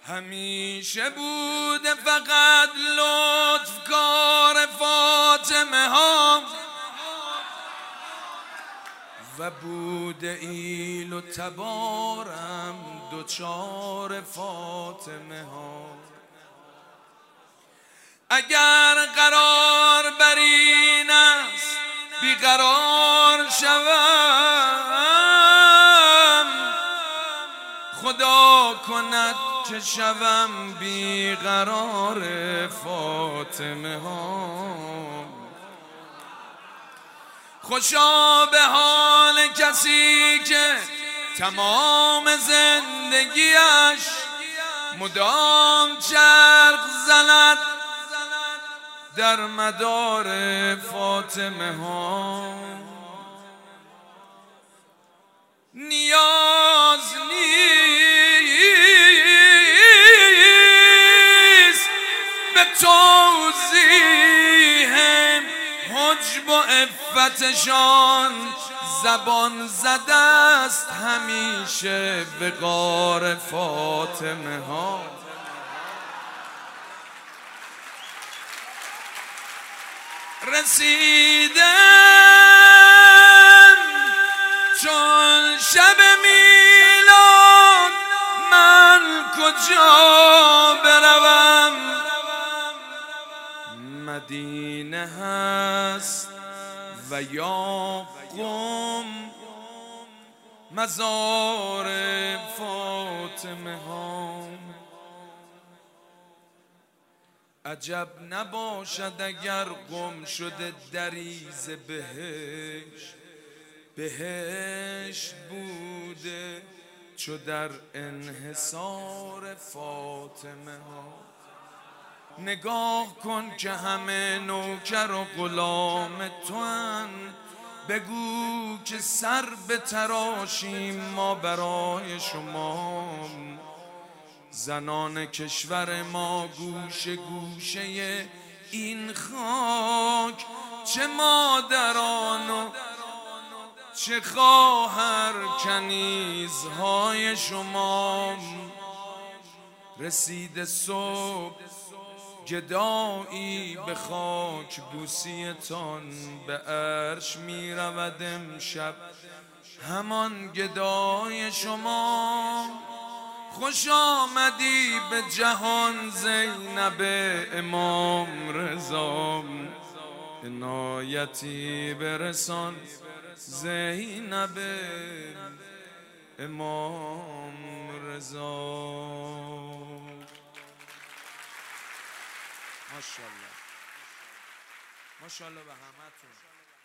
همیشه بوده فقط لطف کار فاطمه ها و بوده ایل و تبارم دوچار فاطمه ها. اگر قرار بر این است بیقرار شوم، خدا کند که شوم بیقرار فاطمه ها. خوشا به حال کسی که تمام زندگیش مدام چرخ زند در مدار فاطمه ها. نیاز نیست به توضیح حجب و عفتشان، زبان زده است همیشه به غار فاطمه ها. رسیدم چون شب میلاد، من کجا بروم؟ مدینه هست و یا قم مزار فاطمه ها. عجب نباشد اگر گم شده دریز بهشت، بهشت بوده چو در انحصار فاطمه ها. نگاه کن که همه نوکر و غلام توان، بگو که سر به تراشیم ما برای شما. زنان کشور ما گوشه گوشه این خاک، چه مادران و چه خواهر کنیزهای شما. رسید صبح گدایی به خاک بوسیتان، به عرش می رود امشب همان گدای شما. خوش آمدی به جهان زینب امام رضا، عنایتی برسان زینب امام رضا. ماشاءالله ماشاءالله به همتون.